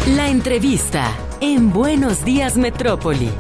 La entrevista en Buenos Días Metrópoli.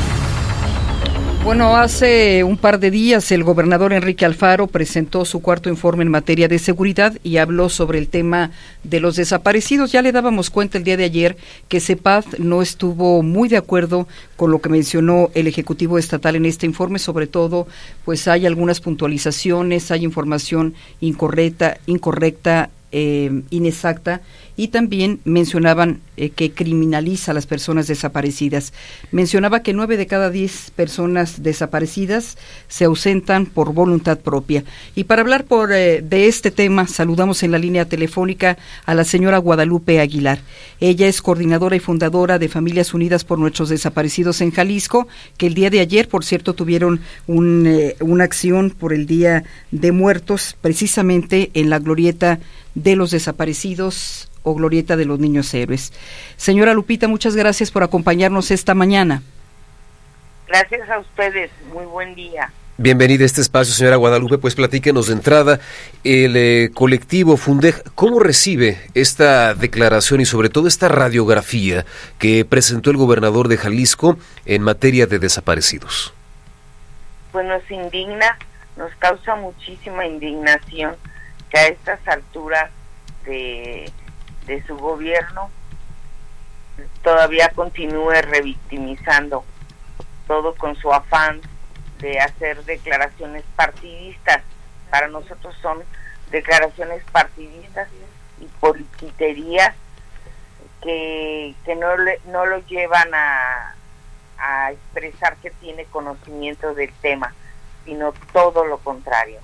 Bueno, hace un par de días el gobernador Enrique Alfaro presentó su cuarto informe en materia de seguridad y habló sobre el tema de los desaparecidos. Ya le dábamos cuenta el día de ayer que CEPAD no estuvo muy de acuerdo con lo que mencionó el Ejecutivo Estatal en este informe. Sobre todo, pues hay algunas puntualizaciones, hay información incorrecta, inexacta, y también mencionaban que criminaliza a las personas desaparecidas. Mencionaba que 9 de cada 10 personas desaparecidas se ausentan por voluntad propia. Y para hablar de este tema, saludamos en la línea telefónica a la señora Guadalupe Aguilar. Ella es coordinadora y fundadora de Familias Unidas por Nuestros Desaparecidos en Jalisco, que el día de ayer, por cierto, tuvieron una acción por el Día de Muertos, precisamente en la glorieta de los desaparecidos o glorieta de los niños héroes. Señora Lupita, muchas gracias por acompañarnos esta mañana. Gracias a ustedes, muy buen día. Bienvenida a este espacio, señora Guadalupe. Pues platíquenos de entrada, el colectivo Fundej, ¿cómo recibe esta declaración y sobre todo esta radiografía que presentó el gobernador de Jalisco en materia de desaparecidos? Pues nos indigna, nos causa muchísima indignación que a estas alturas de su gobierno todavía continúe revictimizando, todo con su afán de hacer declaraciones partidistas. Para nosotros son declaraciones partidistas y politiquerías que no lo llevan a expresar que tiene conocimiento del tema, sino todo lo contrario.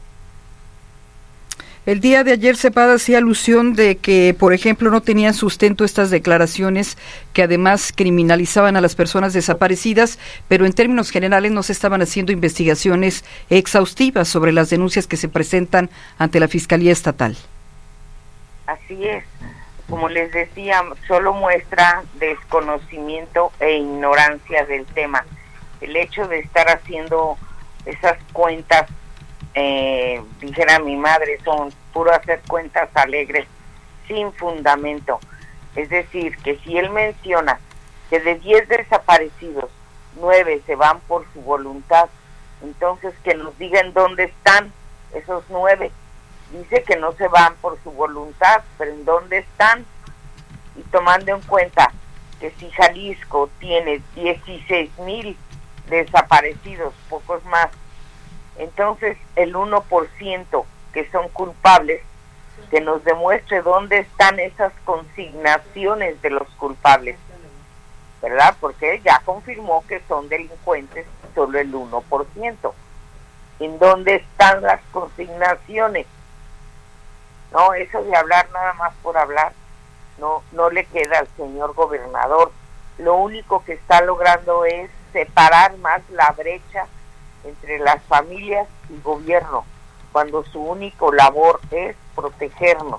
El día de ayer CEPAD hacía alusión de que, por ejemplo, no tenían sustento estas declaraciones que además criminalizaban a las personas desaparecidas, pero en términos generales no se estaban haciendo investigaciones exhaustivas sobre las denuncias que se presentan ante la Fiscalía Estatal. Así es. Como les decía, solo muestra desconocimiento e ignorancia del tema. El hecho de estar haciendo esas cuentas, dijera mi madre, son puro hacer cuentas alegres sin fundamento. Es decir, que si él menciona que de 10 desaparecidos 9 se van por su voluntad, entonces que nos digan dónde están esos 9. Dice que no se van por su voluntad, pero ¿en dónde están? Y tomando en cuenta que si Jalisco tiene 16,000 desaparecidos, pocos más, entonces el 1% que son culpables, que nos demuestre dónde están esas consignaciones de los culpables, ¿verdad? Porque ya confirmó que son delincuentes solo el 1%. ¿En dónde están las consignaciones? No, eso de hablar nada más por hablar, no le queda al señor gobernador. Lo único que está logrando es separar más la brecha entre las familias y gobierno, cuando su único labor es protegernos.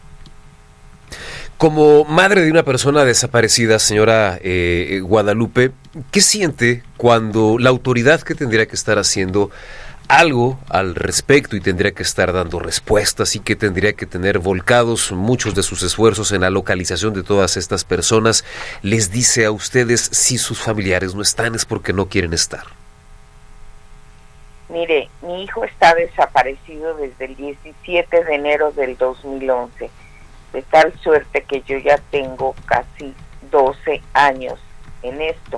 Como madre de una persona desaparecida, señora Guadalupe, ¿qué siente cuando la autoridad que tendría que estar haciendo algo al respecto y tendría que estar dando respuestas y que tendría que tener volcados muchos de sus esfuerzos en la localización de todas estas personas, les dice a ustedes si sus familiares no están es porque no quieren estar? Mire, mi hijo está desaparecido desde el 17 de enero del 2011, de tal suerte que yo ya tengo casi 12 años en esto.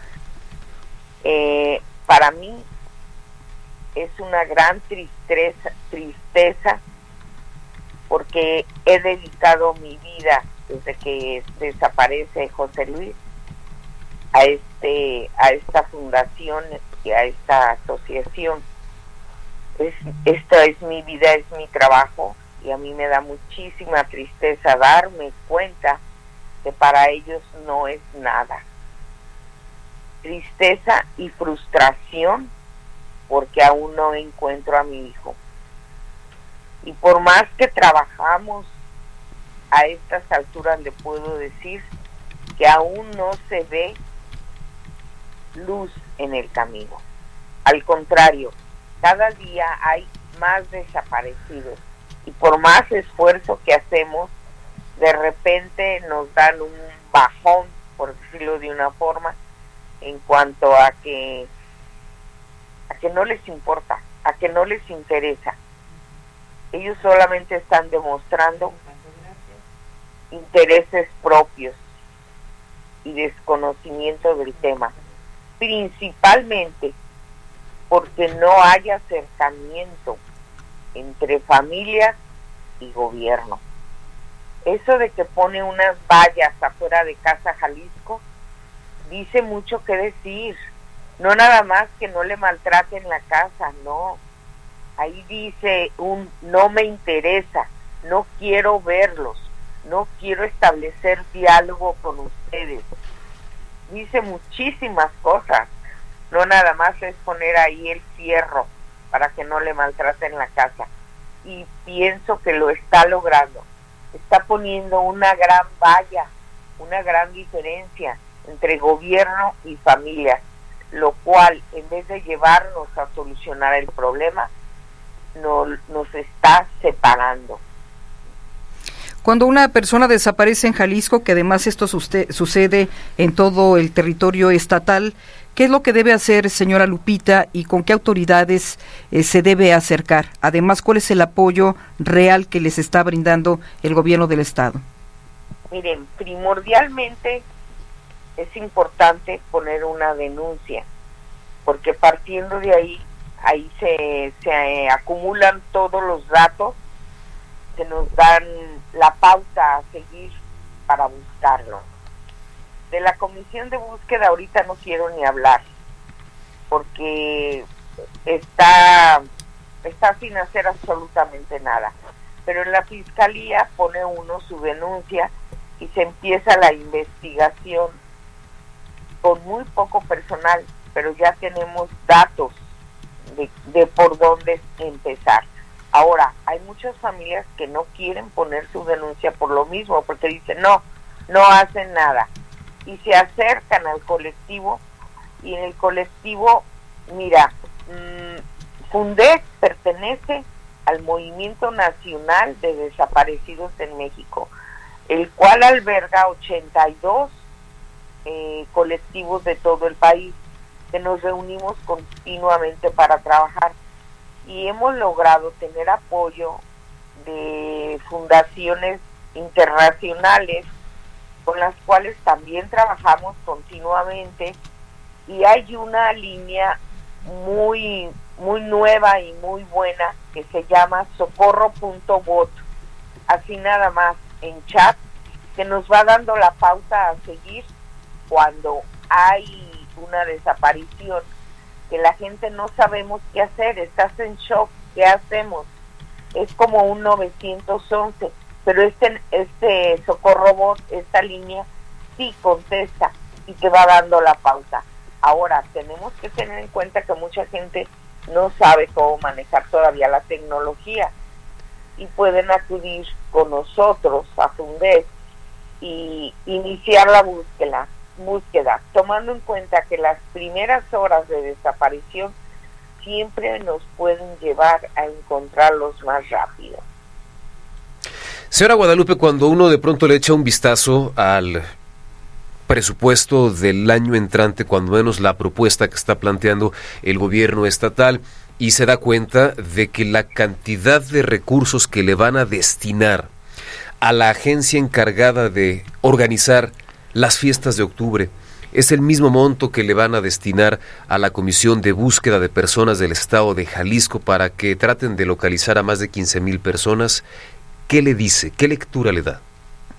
Para mí es una gran tristeza porque he dedicado mi vida desde que desaparece José Luis a esta fundación y a esta asociación. Esta es mi vida, es mi trabajo, y a mí me da muchísima tristeza darme cuenta que para ellos no es nada. Tristeza y frustración porque aún no encuentro a mi hijo. Y por más que trabajamos, a estas alturas le puedo decir que aún no se ve luz en el camino. Al contrario, cada día hay más desaparecidos y por más esfuerzo que hacemos, de repente nos dan un bajón, por decirlo de una forma, en cuanto a que no les importa, a que no les interesa. Ellos solamente están demostrando intereses propios y desconocimiento del tema, principalmente porque no hay acercamiento entre familias y gobierno. Eso de que pone unas vallas afuera de Casa Jalisco dice mucho que decir. No nada más que no le maltraten la casa, no. Ahí dice no me interesa, no quiero verlos, no quiero establecer diálogo con ustedes. Dice muchísimas cosas. No nada más es poner ahí el fierro para que no le maltraten la casa. Y pienso que lo está logrando. Está poniendo una gran valla, una gran diferencia entre gobierno y familia, lo cual, en vez de llevarnos a solucionar el problema, nos está separando. Cuando una persona desaparece en Jalisco, que además esto sucede en todo el territorio estatal, ¿qué es lo que debe hacer, señora Lupita, y con qué autoridades se debe acercar? Además, ¿cuál es el apoyo real que les está brindando el gobierno del estado? Miren, primordialmente es importante poner una denuncia, porque partiendo de ahí se acumulan todos los datos que nos dan la pauta a seguir para buscarlo. De la comisión de búsqueda ahorita no quiero ni hablar, porque está sin hacer absolutamente nada. Pero en la fiscalía pone uno su denuncia y se empieza la investigación con muy poco personal, pero ya tenemos datos de por dónde empezar. Ahora, hay muchas familias que no quieren poner su denuncia por lo mismo, porque dicen no hacen nada, y se acercan al colectivo, y en el colectivo, mira, Fundec pertenece al Movimiento Nacional de Desaparecidos en México, el cual alberga 82 colectivos de todo el país, que nos reunimos continuamente para trabajar, y hemos logrado tener apoyo de fundaciones internacionales con las cuales también trabajamos continuamente, y hay una línea muy nueva y muy buena que se llama socorro.bot, así nada más en chat, que nos va dando la pauta a seguir cuando hay una desaparición, que la gente no sabemos qué hacer, estás en shock, ¿qué hacemos? Es como un 911, pero este Socorro Bot, esta línea, sí contesta y te va dando la pauta. Ahora, tenemos que tener en cuenta que mucha gente no sabe cómo manejar todavía la tecnología, y pueden acudir con nosotros a Fundec y iniciar la búsqueda, tomando en cuenta que las primeras horas de desaparición siempre nos pueden llevar a encontrarlos más rápido. Señora Guadalupe, cuando uno de pronto le echa un vistazo al presupuesto del año entrante, cuando menos la propuesta que está planteando el gobierno estatal, y se da cuenta de que la cantidad de recursos que le van a destinar a la agencia encargada de organizar las fiestas de octubre es el mismo monto que le van a destinar a la Comisión de Búsqueda de Personas del Estado de Jalisco para que traten de localizar a más de 15,000 personas, ¿qué le dice? ¿Qué lectura le da?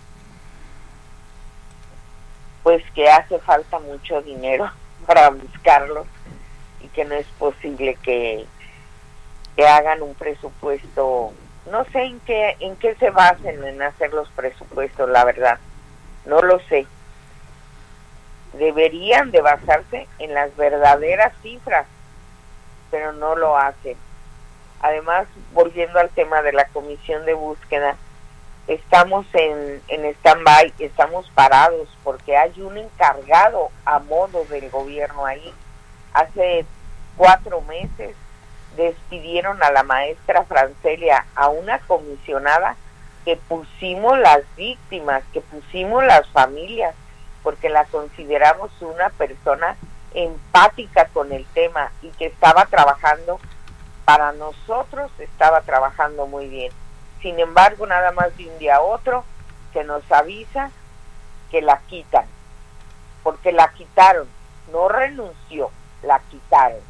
Pues que hace falta mucho dinero para buscarlos, y que no es posible que hagan un presupuesto. No sé en qué se basen en hacer los presupuestos, la verdad, no lo sé. Deberían de basarse en las verdaderas cifras, pero no lo hacen. Además, volviendo al tema de la comisión de búsqueda, estamos en stand-by, estamos parados, porque hay un encargado a modo del gobierno ahí. Hace 4 meses despidieron a la maestra Francelia, a una comisionada que que pusimos las víctimas, que pusimos las familias, porque la consideramos una persona empática con el tema y que estaba trabajando para nosotros, estaba trabajando muy bien. Sin embargo, nada más de un día a otro se nos avisa que la quitan, porque la quitaron, no renunció, la quitaron.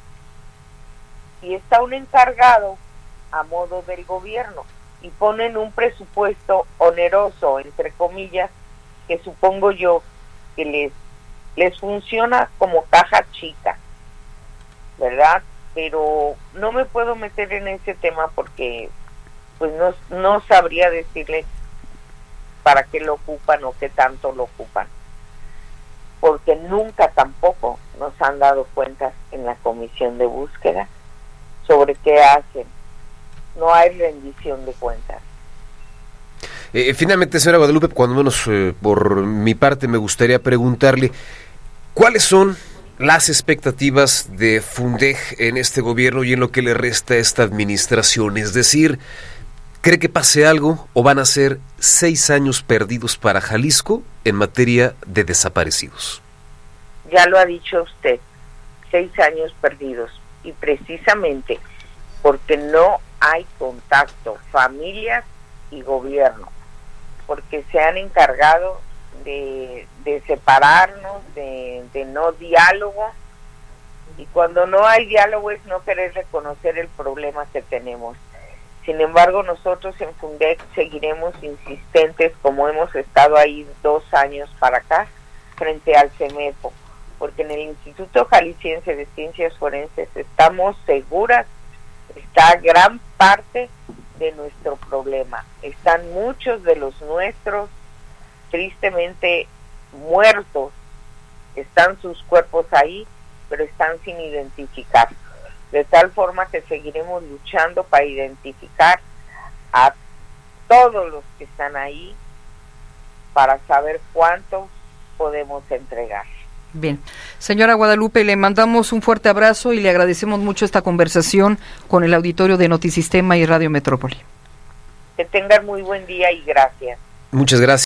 Y está un encargado a modo del gobierno y ponen un presupuesto oneroso, entre comillas, que supongo yo que les funciona como caja chica, ¿verdad? Pero no me puedo meter en ese tema porque pues no sabría decirle para qué lo ocupan o qué tanto lo ocupan, porque nunca tampoco nos han dado cuentas en la comisión de búsqueda sobre qué hacen. No hay rendición de cuentas. Finalmente, señora Guadalupe, cuando menos por mi parte me gustaría preguntarle, ¿cuáles son las expectativas de Fundeg en este gobierno y en lo que le resta a esta administración? Es decir, ¿cree que pase algo o van a ser 6 años perdidos para Jalisco en materia de desaparecidos? Ya lo ha dicho usted, 6 años perdidos, y precisamente porque no hay contacto, familias y gobierno, porque se han encargado de separarnos, de no diálogo, y cuando no hay diálogo es no querer reconocer el problema que tenemos. Sin embargo, nosotros en Fundeg seguiremos insistentes, como hemos estado ahí 2 años para acá, frente al CEMEFO, porque en el Instituto Jalisciense de Ciencias Forenses estamos seguras, está gran parte de nuestro problema. Están muchos de los nuestros tristemente muertos, están sus cuerpos ahí, pero están sin identificar. De tal forma que seguiremos luchando para identificar a todos los que están ahí para saber cuántos podemos entregar. Bien, señora Guadalupe, le mandamos un fuerte abrazo y le agradecemos mucho esta conversación con el auditorio de Notisistema y Radio Metrópoli. Que tengan muy buen día y gracias. Muchas gracias.